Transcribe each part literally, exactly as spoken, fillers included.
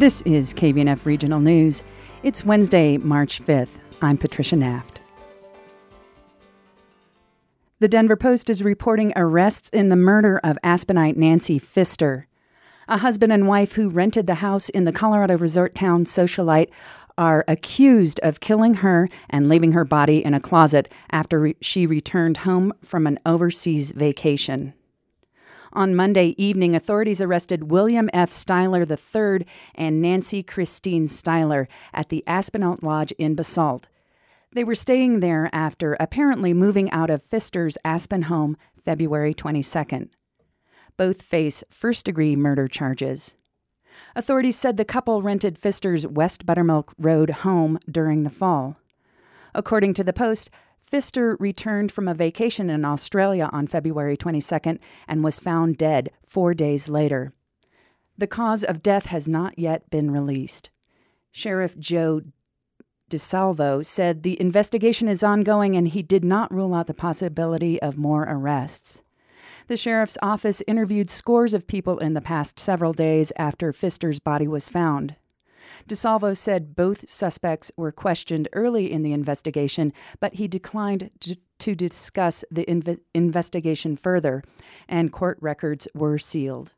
This is K V N F Regional News. It's Wednesday, March fifth. I'm Patricia Naft. The Denver Post is reporting arrests in the murder of Aspenite Nancy Pfister. A husband and wife who rented the house in the Colorado resort town Socialite are accused of killing her and leaving her body in a closet after re- she returned home from an overseas vacation. On Monday evening, authorities arrested William F. Styler the third and Nancy Christine Styler at the Aspenite Lodge in Basalt. They were staying there after apparently moving out of Pfister's Aspen home February twenty-second. Both face first-degree murder charges. Authorities said the couple rented Pfister's West Buttermilk Road home during the fall. According to the Post, Pfister returned from a vacation in Australia on February twenty-second and was found dead four days later. The cause of death has not yet been released. Sheriff Joe DeSalvo said the investigation is ongoing and he did not rule out the possibility of more arrests. The sheriff's office interviewed scores of people in the past several days after Pfister's body was found. DeSalvo said both suspects were questioned early in the investigation, but he declined to, to discuss the inv- investigation further, and court records were sealed.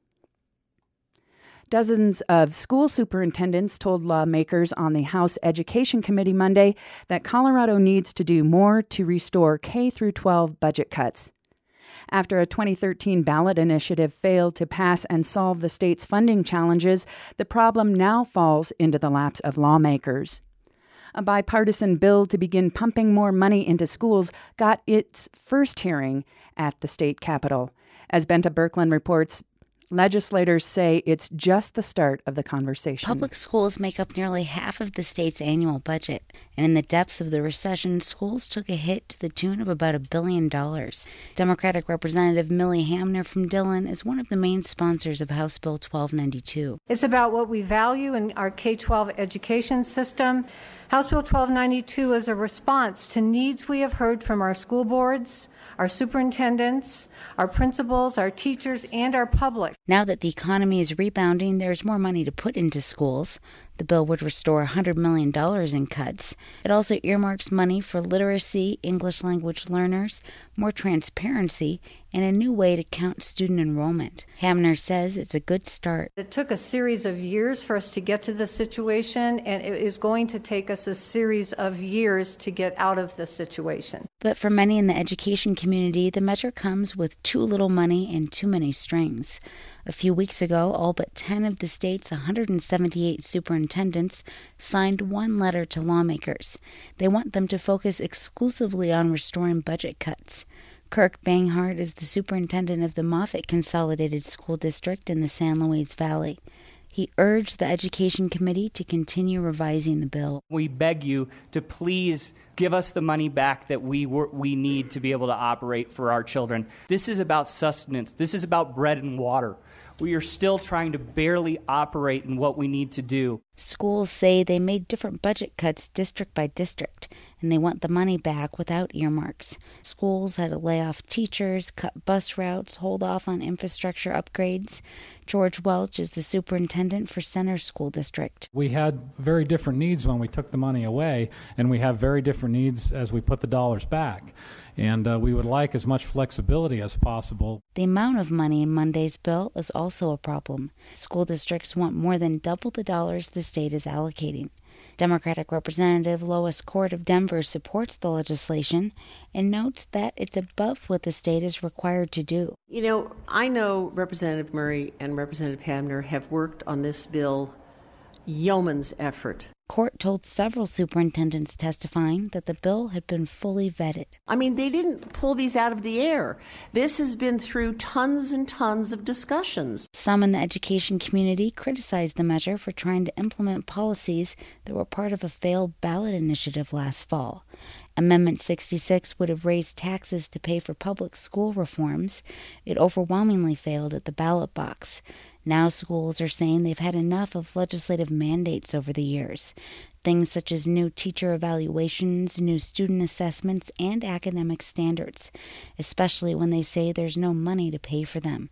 Dozens of school superintendents told lawmakers on the House Education Committee Monday that Colorado needs to do more to restore K through twelve budget cuts. After a twenty thirteen ballot initiative failed to pass and solve the state's funding challenges, the problem now falls into the laps of lawmakers. A bipartisan bill to begin pumping more money into schools got its first hearing at the state capitol. As Benta Birkeland reports, legislators say it's just the start of the conversation. Public schools make up nearly half of the state's annual budget, and in the depths of the recession, schools took a hit to the tune of about a billion dollars. Democratic Representative Millie Hamner from Dillon is one of the main sponsors of House Bill twelve ninety-two. It's about what we value in our K twelve education system. House Bill twelve ninety-two is a response to needs we have heard from our school boards, our superintendents, our principals, our teachers, and our public. Now that the economy is rebounding, there's more money to put into schools. The bill would restore one hundred million dollars in cuts. It also earmarks money for literacy, English language learners, more transparency, and a new way to count student enrollment. Hamner says it's a good start. It took a series of years for us to get to this situation, and it is going to take us a series of years to get out of this situation. But for many in the education community, the measure comes with too little money and too many strings. A few weeks ago, all but ten of the state's one hundred seventy-eight superintendents signed one letter to lawmakers. They want them to focus exclusively on restoring budget cuts. Kirk Banghart is the superintendent of the Moffett Consolidated School District in the San Luis Valley. He urged the Education Committee to continue revising the bill. We beg you to please give us the money back that we were, we need to be able to operate for our children. This is about sustenance. This is about bread and water. We are still trying to barely operate in what we need to do. Schools say they made different budget cuts district by district, and they want the money back without earmarks. Schools had to lay off teachers, cut bus routes, hold off on infrastructure upgrades. George Welch is the superintendent for Center School District. We had very different needs when we took the money away, and we have very different needs as we put the dollars back. And uh, we would like as much flexibility as possible. The amount of money in Monday's bill is also a problem. School districts want more than double the dollars the state is allocating. Democratic Representative Lois Court of Denver supports the legislation and notes that it's above what the state is required to do. You know, I know Representative Murray and Representative Hamner have worked on this bill yeoman's effort. Court told several superintendents testifying that the bill had been fully vetted. I mean, they didn't pull these out of the air. This has been through tons and tons of discussions. Some in the education community criticized the measure for trying to implement policies that were part of a failed ballot initiative last fall. Amendment sixty-six would have raised taxes to pay for public school reforms. It overwhelmingly failed at the ballot box. Now schools are saying they've had enough of legislative mandates over the years. Things such as new teacher evaluations, new student assessments, and academic standards, especially when they say there's no money to pay for them.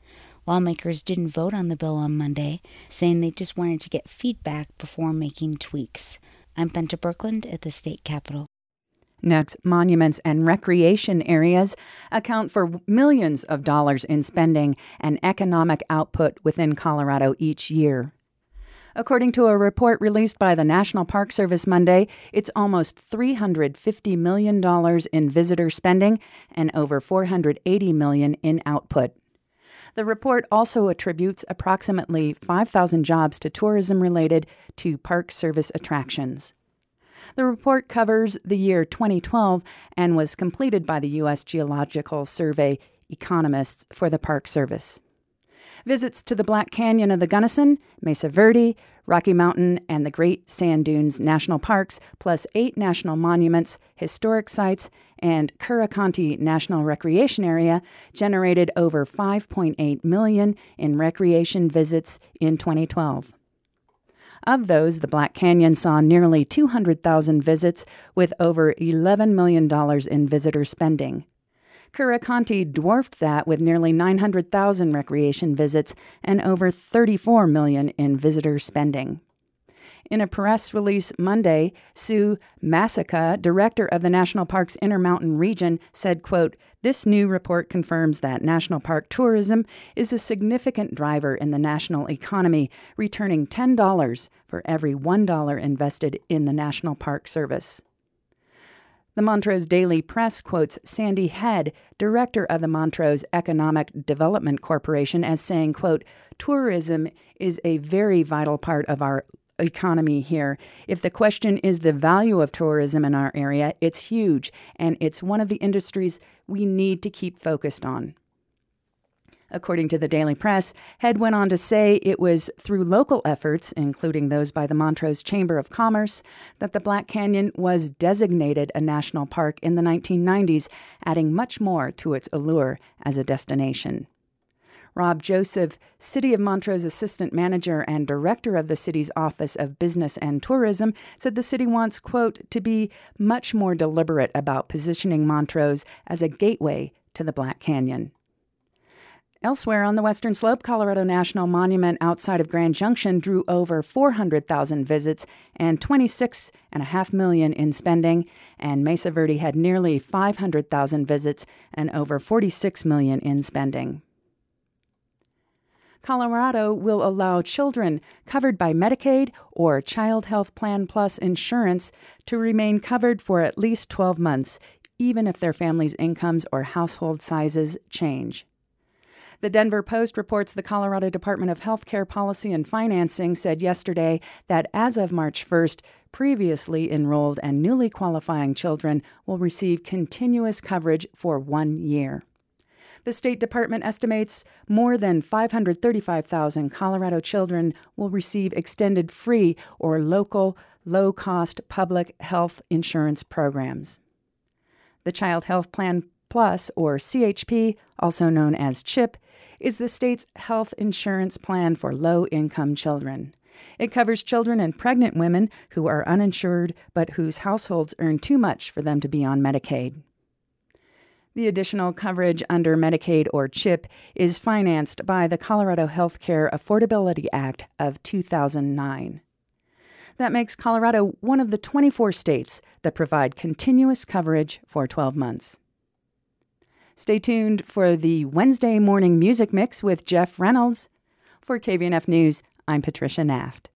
Lawmakers didn't vote on the bill on Monday, saying they just wanted to get feedback before making tweaks. I'm Benta Birkeland at the state capitol. Next, monuments and recreation areas account for millions of dollars in spending and economic output within Colorado each year. According to a report released by the National Park Service Monday, it's almost three hundred fifty million dollars in visitor spending and over four hundred eighty million dollars in output. The report also attributes approximately five thousand jobs to tourism related to Park Service attractions. The report covers the year twenty twelve and was completed by the U S Geological Survey economists for the Park Service. Visits to the Black Canyon of the Gunnison, Mesa Verde, Rocky Mountain, and the Great Sand Dunes National Parks, plus eight national monuments, historic sites, and Curricanti National Recreation Area generated over five point eight million dollars in recreation visits in twenty twelve. Of those, the Black Canyon saw nearly two hundred thousand visits with over eleven million dollars in visitor spending. Curricanti dwarfed that with nearly nine hundred thousand recreation visits and over thirty-four million dollars in visitor spending. In a press release Monday, Sue Masica, director of the National Park's Intermountain region, said, quote, "This new report confirms that national park tourism is a significant driver in the national economy, returning ten dollars for every one dollar invested in the National Park Service." The Montrose Daily Press quotes Sandy Head, director of the Montrose Economic Development Corporation, as saying, quote, "Tourism is a very vital part of our economy here. If the question is the value of tourism in our area, it's huge, and it's one of the industries we need to keep focused on." According to the Daily Press, Head went on to say it was through local efforts, including those by the Montrose Chamber of Commerce, that the Black Canyon was designated a national park in the nineteen nineties, adding much more to its allure as a destination. Rob Joseph, City of Montrose Assistant Manager and Director of the city's Office of Business and Tourism, said the city wants, quote, "to be much more deliberate about positioning Montrose as a gateway to the Black Canyon." Elsewhere on the Western Slope, Colorado National Monument outside of Grand Junction drew over four hundred thousand visits and twenty-six point five million dollars in spending, and Mesa Verde had nearly five hundred thousand visits and over forty-six million dollars in spending. Colorado will allow children covered by Medicaid or Child Health Plan Plus insurance to remain covered for at least twelve months, even if their family's incomes or household sizes change. The Denver Post reports the Colorado Department of Healthcare Policy and Financing said yesterday that as of March first, previously enrolled and newly qualifying children will receive continuous coverage for one year. The State Department estimates more than five hundred thirty-five thousand Colorado children will receive extended free or local, low-cost public health insurance programs. The Child Health Plan Plus, or C H P, also known as CHIP, is the state's health insurance plan for low-income children. It covers children and pregnant women who are uninsured but whose households earn too much for them to be on Medicaid. The additional coverage under Medicaid or CHIP is financed by the Colorado Healthcare Affordability Act of two thousand nine. That makes Colorado one of the twenty-four states that provide continuous coverage for twelve months. Stay tuned for the Wednesday morning music mix with Jeff Reynolds. For K V N F News, I'm Patricia Naft.